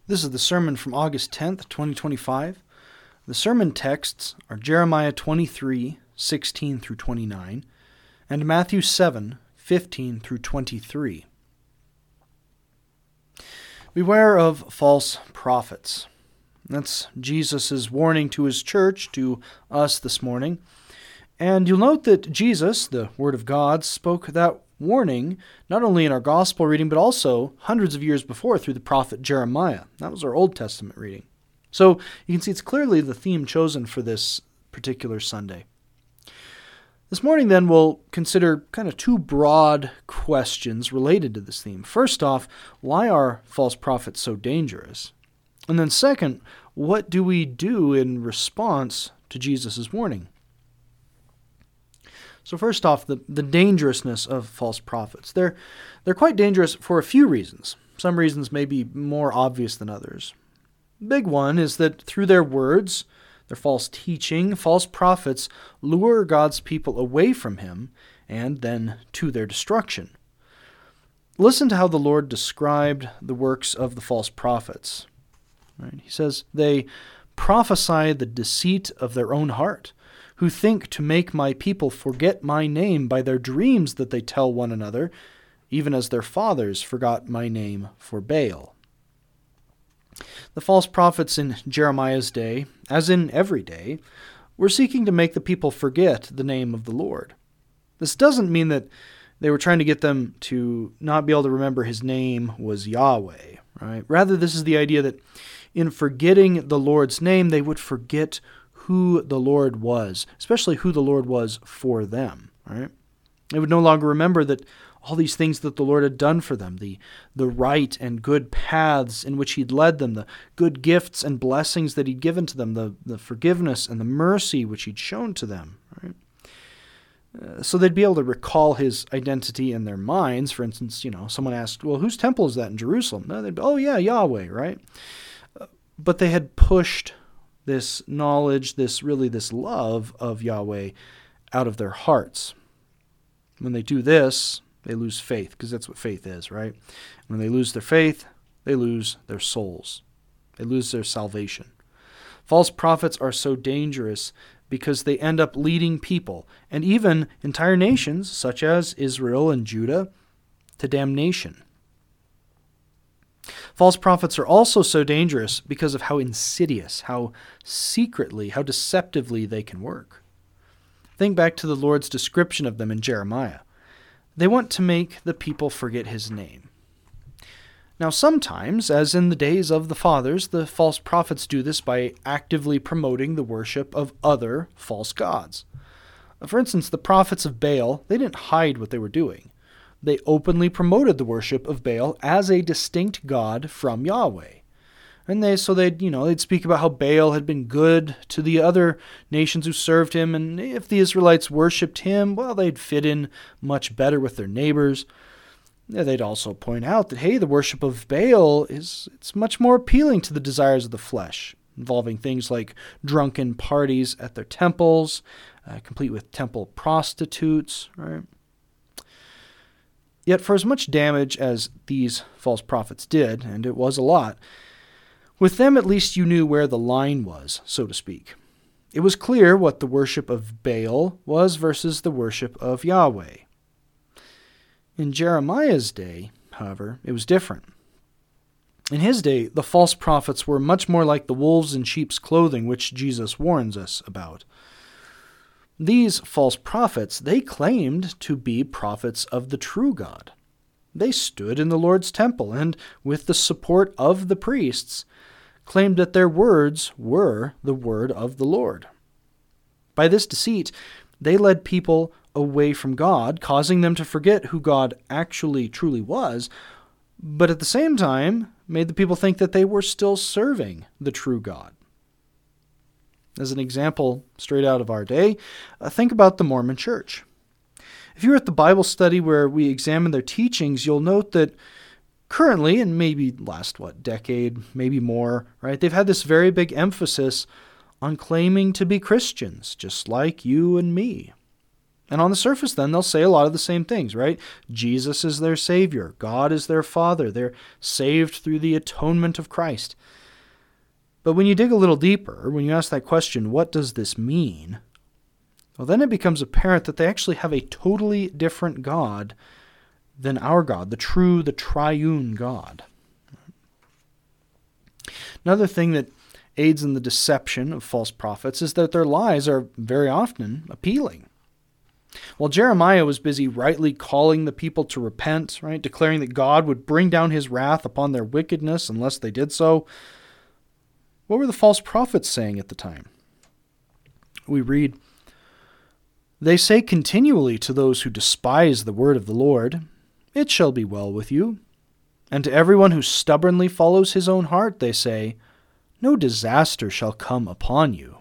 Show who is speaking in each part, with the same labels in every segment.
Speaker 1: This is the sermon from August 10th, 2025. The sermon texts are Jeremiah 23, 16 through 29, and Matthew 7, 15 through 23. Beware of false prophets. That's Jesus' warning to his church, to us this morning. And you'll note that Jesus, the Word of God, spoke that warning not only in our gospel reading, but also hundreds of years before through the prophet Jeremiah. That was our Old Testament reading. So you can see it's clearly the theme chosen for this particular Sunday. This morning, then, we'll consider kind of two broad questions related to this theme. First off, why are false prophets so dangerous? And then second, what do we do in response to Jesus' warning? So first off, the dangerousness of false prophets. They're quite dangerous for a few reasons. Some reasons may be more obvious than others. The big one is that through their words, their false teaching, false prophets lure God's people away from Him and then to their destruction. Listen to how the Lord described the works of the false prophets. Right? He says, "They prophesy the deceit of their own heart, who think to make my people forget my name by their dreams that they tell one another, even as their fathers forgot my name for Baal." The false prophets in Jeremiah's day, as in every day, were seeking to make the people forget the name of the Lord. This doesn't mean that they were trying to get them to not be able to remember His name was Yahweh, right? Rather, this is the idea that in forgetting the Lord's name, they would forget who the Lord was, especially who the Lord was for them, right? They would no longer remember that all these things that the Lord had done for them, the right and good paths in which He'd led them, the good gifts and blessings that He'd given to them, the forgiveness and the mercy which He'd shown to them, right? So they'd be able to recall His identity in their minds. For instance, someone asked, well, whose temple is that in Jerusalem? No, they'd be, oh yeah, Yahweh, right? But they had pushed this knowledge, this love of Yahweh out of their hearts. When they do this, they lose faith, because that's what faith is, right? When they lose their faith, they lose their souls. They lose their salvation. False prophets are so dangerous because they end up leading people, and even entire nations, such as Israel and Judah, to damnation. False prophets are also so dangerous because of how insidious, how secretly, how deceptively they can work. Think back to the Lord's description of them in Jeremiah. They want to make the people forget His name. Now sometimes, as in the days of the fathers, the false prophets do this by actively promoting the worship of other false gods. For instance, the prophets of Baal, they didn't hide what they were doing. They openly promoted the worship of Baal as a distinct god from Yahweh. And they'd speak about how Baal had been good to the other nations who served him, and if the Israelites worshipped him, well, they'd fit in much better with their neighbors. They'd also point out that, hey, the worship of Baal it's much more appealing to the desires of the flesh, involving things like drunken parties at their temples, complete with temple prostitutes, right? Yet for as much damage as these false prophets did, and it was a lot, with them at least you knew where the line was, so to speak. It was clear what the worship of Baal was versus the worship of Yahweh. In Jeremiah's day, however, it was different. In his day, the false prophets were much more like the wolves in sheep's clothing, which Jesus warns us about. These false prophets, they claimed to be prophets of the true God. They stood in the Lord's temple and, with the support of the priests, claimed that their words were the word of the Lord. By this deceit, they led people away from God, causing them to forget who God actually truly was, but at the same time made the people think that they were still serving the true God. As an example straight out of our day, think about the Mormon Church. If you were at the Bible study where we examine their teachings, you'll note that currently, and maybe last, decade, maybe more, right? They've had this very big emphasis on claiming to be Christians, just like you and me. And on the surface then, they'll say a lot of the same things, right? Jesus is their Savior. God is their Father. They're saved through the atonement of Christ. But when you dig a little deeper, when you ask that question, what does this mean? Well, then it becomes apparent that they actually have a totally different God than our God, the true, the triune God. Another thing that aids in the deception of false prophets is that their lies are very often appealing. While Jeremiah was busy rightly calling the people to repent, right, declaring that God would bring down his wrath upon their wickedness unless they did so, what were the false prophets saying at the time? We read, "They say continually to those who despise the word of the Lord, 'It shall be well with you.' And to everyone who stubbornly follows his own heart, they say, 'No disaster shall come upon you.'"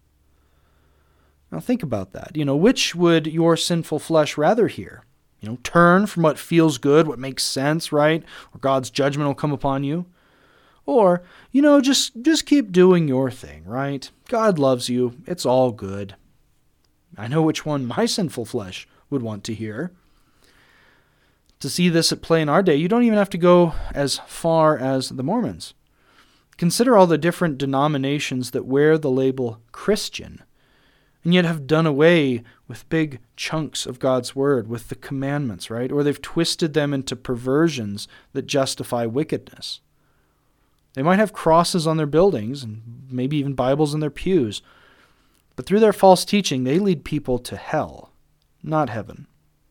Speaker 1: Now think about that. Which would your sinful flesh rather hear? Turn from what feels good, what makes sense, right? Or God's judgment will come upon you. Or, just keep doing your thing, right? God loves you. It's all good. I know which one my sinful flesh would want to hear. To see this at play in our day, you don't even have to go as far as the Mormons. Consider all the different denominations that wear the label Christian, and yet have done away with big chunks of God's Word, with the commandments, right? Or they've twisted them into perversions that justify wickedness. They might have crosses on their buildings, and maybe even Bibles in their pews, but through their false teaching, they lead people to hell, not heaven.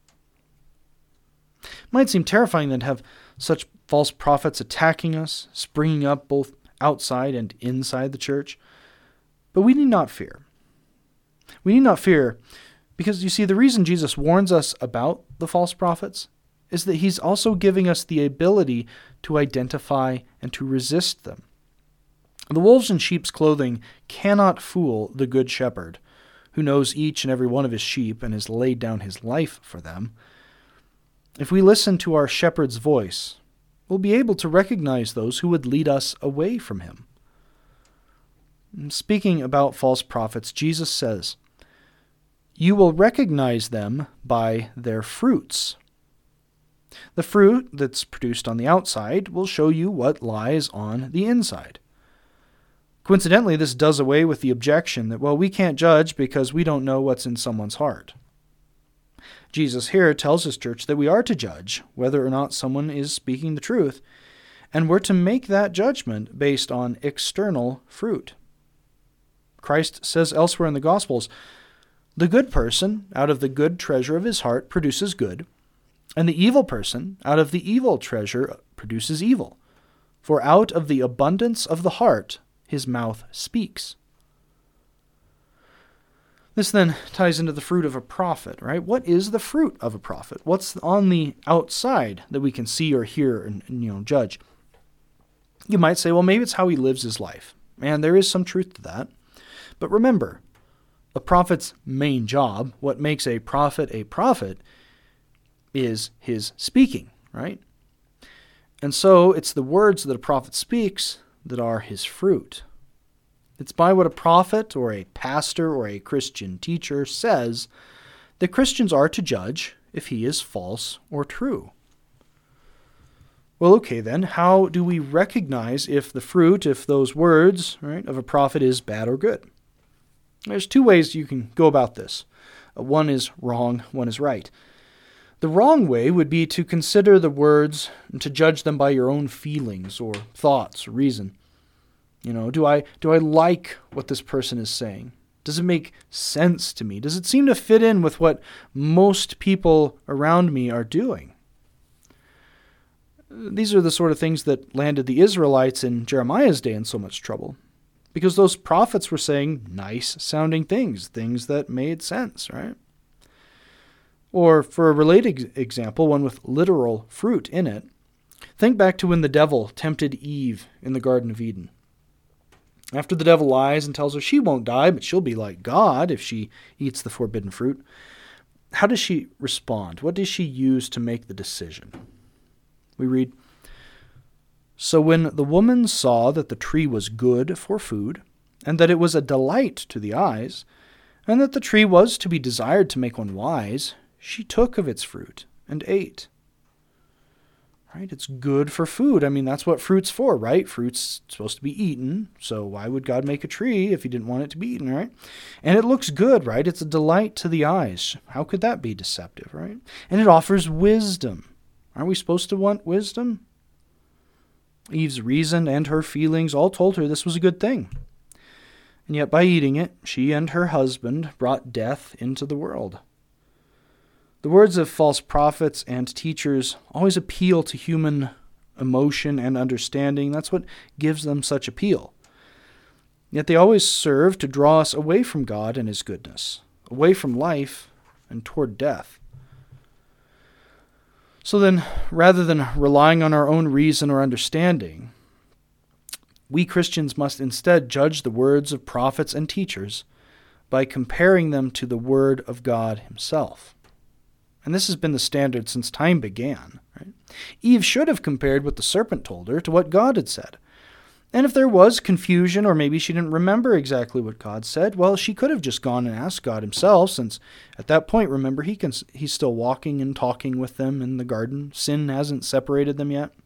Speaker 1: It might seem terrifying then to have such false prophets attacking us, springing up both outside and inside the church, but we need not fear. We need not fear because, you see, the reason Jesus warns us about the false prophets is that he's also giving us the ability to identify and to resist them. The wolves in sheep's clothing cannot fool the good shepherd, who knows each and every one of his sheep and has laid down his life for them. If we listen to our shepherd's voice, we'll be able to recognize those who would lead us away from him. Speaking about false prophets, Jesus says, "You will recognize them by their fruits." The fruit that's produced on the outside will show you what lies on the inside. Coincidentally, this does away with the objection that, we can't judge because we don't know what's in someone's heart. Jesus here tells his church that we are to judge whether or not someone is speaking the truth, and we're to make that judgment based on external fruit. Christ says elsewhere in the Gospels, "The good person out of the good treasure of his heart produces good, and the evil person out of the evil treasure produces evil. For out of the abundance of the heart his mouth speaks." This then ties into the fruit of a prophet, right? What is the fruit of a prophet? What's on the outside that we can see or hear and judge? You might say, maybe it's how he lives his life. And there is some truth to that. But remember, a prophet's main job, what makes a prophet, is his speaking, right? And so it's the words that a prophet speaks that are his fruit. It's by what a prophet or a pastor or a Christian teacher says that Christians are to judge if he is false or true. Well, okay then, how do we recognize if the fruit, if those words, right, of a prophet is bad or good? There's two ways you can go about this. One is wrong, one is right. The wrong way would be to consider the words and to judge them by your own feelings or thoughts or reason. Do I like what this person is saying? Does it make sense to me? Does it seem to fit in with what most people around me are doing? These are the sort of things that landed the Israelites in Jeremiah's day in so much trouble, because those prophets were saying nice-sounding things that made sense, right? Or for a related example, one with literal fruit in it, think back to when the devil tempted Eve in the Garden of Eden. After the devil lies and tells her she won't die, but she'll be like God if she eats the forbidden fruit, how does she respond? What does she use to make the decision? We read, "So when the woman saw that the tree was good for food, and that it was a delight to the eyes, and that the tree was to be desired to make one wise, she took of its fruit and ate. Right? It's good for food. I mean, that's what fruit's for, right? Fruit's supposed to be eaten, so why would God make a tree if he didn't want it to be eaten, right? And it looks good, right? It's a delight to the eyes. How could that be deceptive, right? And it offers wisdom. Aren't we supposed to want wisdom? Eve's reason and her feelings all told her this was a good thing. And yet by eating it, she and her husband brought death into the world. The words of false prophets and teachers always appeal to human emotion and understanding. That's what gives them such appeal. Yet they always serve to draw us away from God and his goodness, away from life and toward death. So then, rather than relying on our own reason or understanding, we Christians must instead judge the words of prophets and teachers by comparing them to the Word of God himself. And this has been the standard since time began. Right? Eve should have compared what the serpent told her to what God had said. And if there was confusion, or maybe she didn't remember exactly what God said, well, she could have just gone and asked God himself, since at that point, remember, he's still walking and talking with them in the garden. Sin hasn't separated them yet.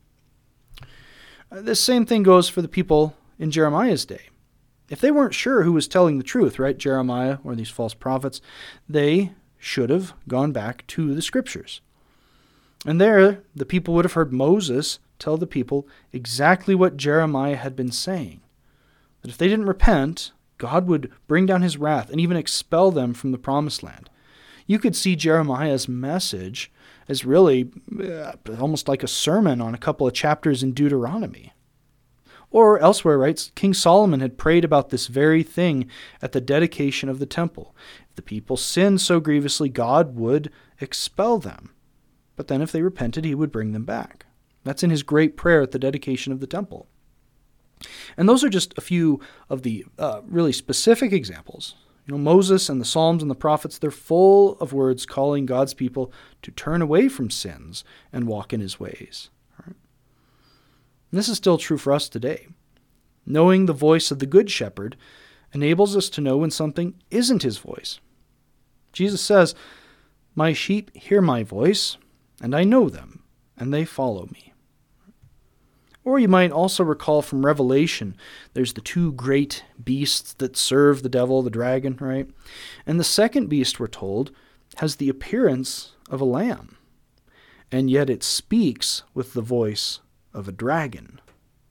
Speaker 1: The same thing goes for the people in Jeremiah's day. If they weren't sure who was telling the truth, right, Jeremiah or these false prophets, they should have gone back to the Scriptures. And there, the people would have heard Moses tell the people exactly what Jeremiah had been saying. That if they didn't repent, God would bring down his wrath and even expel them from the promised land. You could see Jeremiah's message as really almost like a sermon on a couple of chapters in Deuteronomy. Or elsewhere, right, King Solomon had prayed about this very thing at the dedication of the temple. If the people sinned so grievously, God would expel them. But then if they repented, he would bring them back. That's in his great prayer at the dedication of the temple. And those are just a few of the really specific examples. You know, Moses and the Psalms and the prophets, they're full of words calling God's people to turn away from sins and walk in his ways. Right? And this is still true for us today. Knowing the voice of the Good Shepherd enables us to know when something isn't his voice. Jesus says, "My sheep hear my voice, and I know them, and they follow me." Or you might also recall from Revelation, there's the two great beasts that serve the devil, the dragon, right? And the second beast, we're told, has the appearance of a lamb, and yet it speaks with the voice of a dragon.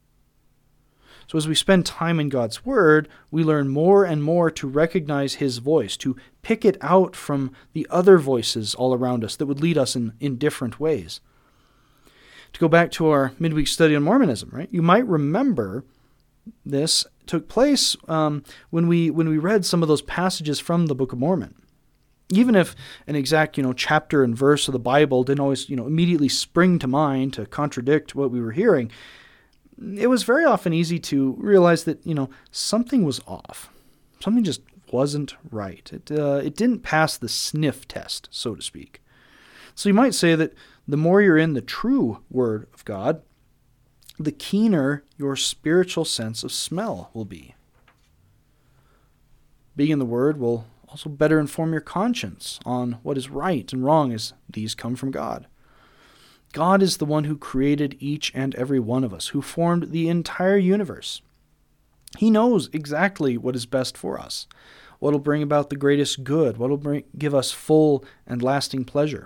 Speaker 1: So as we spend time in God's Word, we learn more and more to recognize his voice, to pick it out from the other voices all around us that would lead us in different ways. To go back to our midweek study on Mormonism, right? You might remember this took place when we read some of those passages from the Book of Mormon. Even if an exact chapter and verse of the Bible didn't always immediately spring to mind to contradict what we were hearing, it was very often easy to realize that something was off. Something just wasn't right. It didn't pass the sniff test, so to speak. So you might say that the more you're in the true Word of God, the keener your spiritual sense of smell will be. Being in the Word will also better inform your conscience on what is right and wrong, as these come from God. God is the one who created each and every one of us, who formed the entire universe. He knows exactly what is best for us, what will bring about the greatest good, what will give us full and lasting pleasure.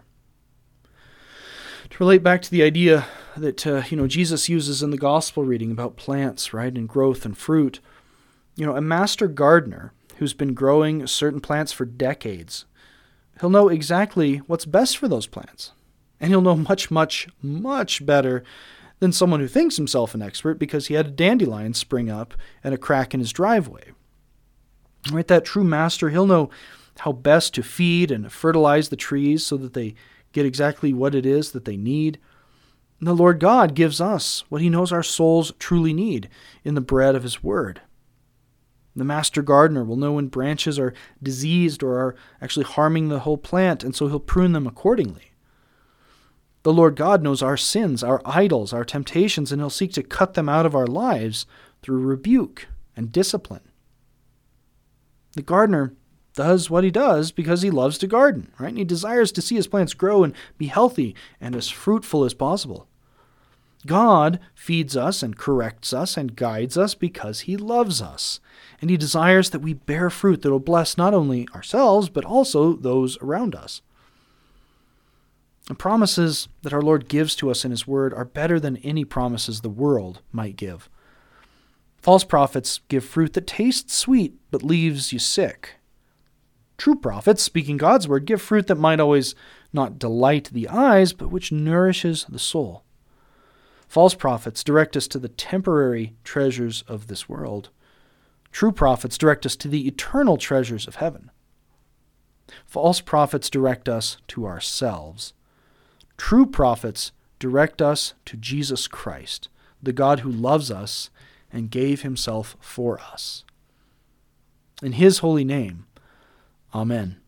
Speaker 1: To relate back to the idea that Jesus uses in the gospel reading about plants, right, and growth and fruit, a master gardener who's been growing certain plants for decades, he'll know exactly what's best for those plants, and he'll know much, much, much better than someone who thinks himself an expert because he had a dandelion spring up and a crack in his driveway. Right, that true master, he'll know how best to feed and fertilize the trees so that they get exactly what it is that they need. And the Lord God gives us what he knows our souls truly need in the bread of his word. The master gardener will know when branches are diseased or are actually harming the whole plant, and so he'll prune them accordingly. The Lord God knows our sins, our idols, our temptations, and he'll seek to cut them out of our lives through rebuke and discipline. The gardener, does what he does because he loves to garden, right? And he desires to see his plants grow and be healthy and as fruitful as possible. God feeds us and corrects us and guides us because he loves us, and he desires that we bear fruit that will bless not only ourselves, but also those around us. The promises that our Lord gives to us in his word are better than any promises the world might give. False prophets give fruit that tastes sweet but leaves you sick. True prophets, speaking God's word, give fruit that might always not delight the eyes, but which nourishes the soul. False prophets direct us to the temporary treasures of this world. True prophets direct us to the eternal treasures of heaven. False prophets direct us to ourselves. True prophets direct us to Jesus Christ, the God who loves us and gave himself for us. In his holy name, amen.